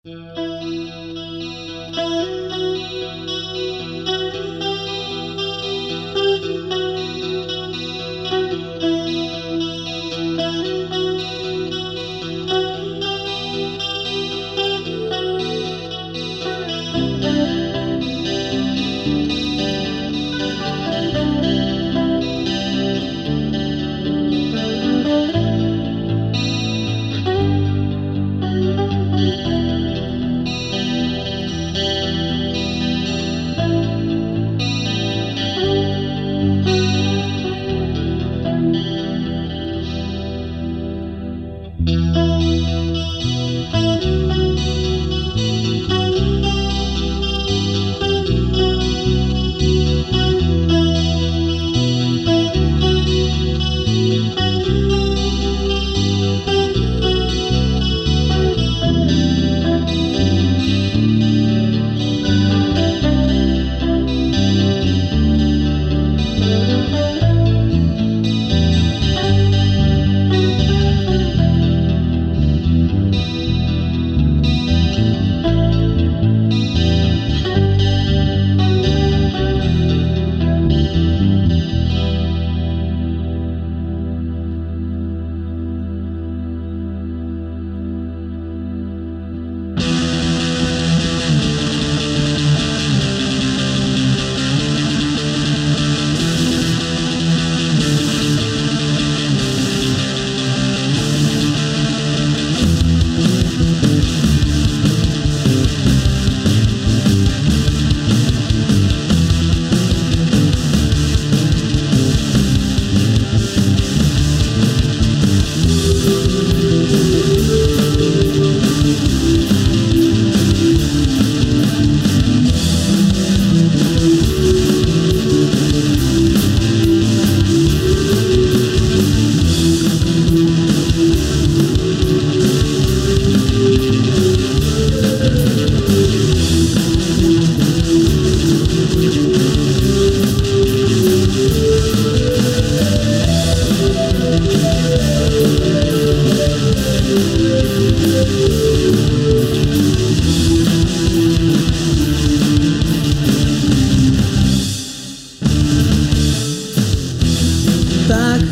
Так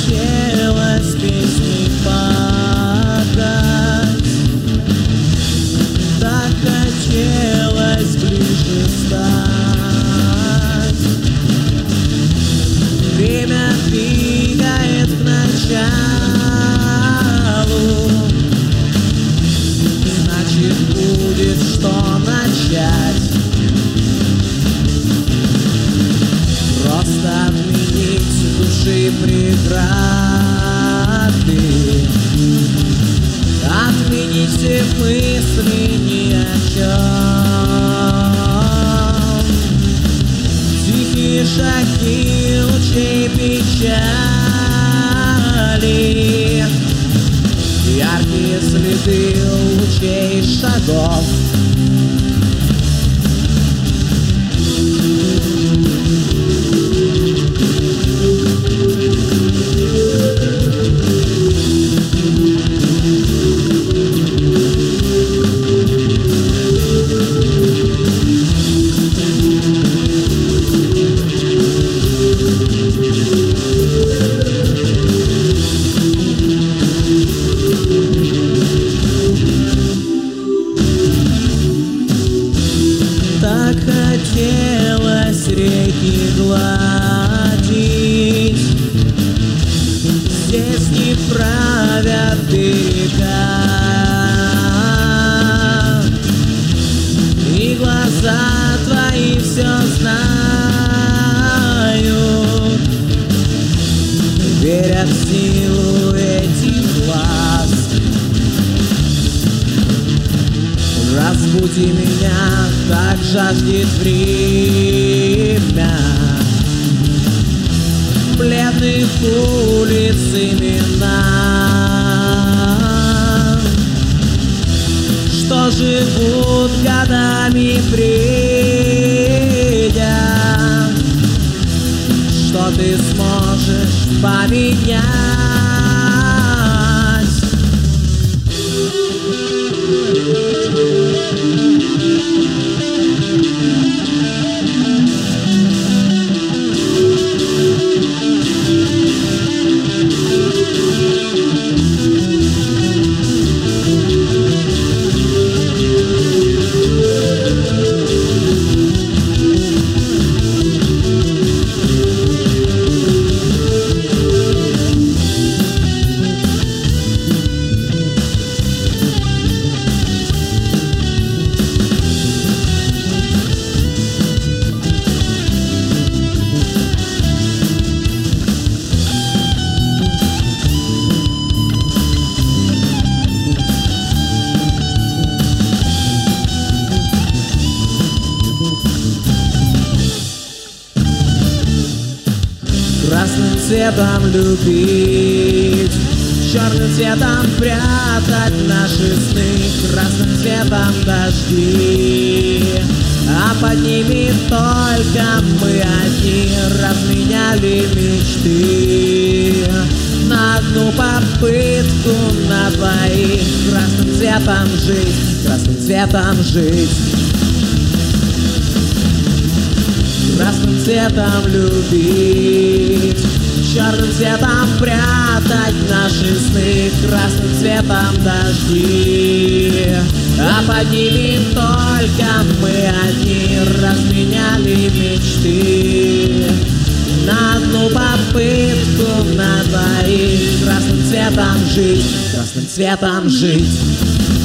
хотелось песни подать, так хотелось ближе стать. Время двигает к началу, значит будет что начать. Просто отменить души преграды, отменить все мысли ни о чем. Тихие шаги лучей печали, яркие следы лучей шагов. Так хотелось реки гладить, здесь не правят берега, и глаза твои все знают, верят в силу этих глаз. Разбуди меня, так жаждет время бледных улиц имена, что живут годами бредя, что ты сможешь поменять. цветом любить, черным цветом прятать наши сны, красным цветом дожди. А под ними только мы одни разменяли мечты на одну попытку, на двоих. Красным цветом жить, красным цветом жить, красным цветом любить, черным цветом прятать наши сны, красным цветом дожди. А под ними только мы одни разменяли мечты на одну попытку, на двоих. Красным цветом жить, красным цветом жить.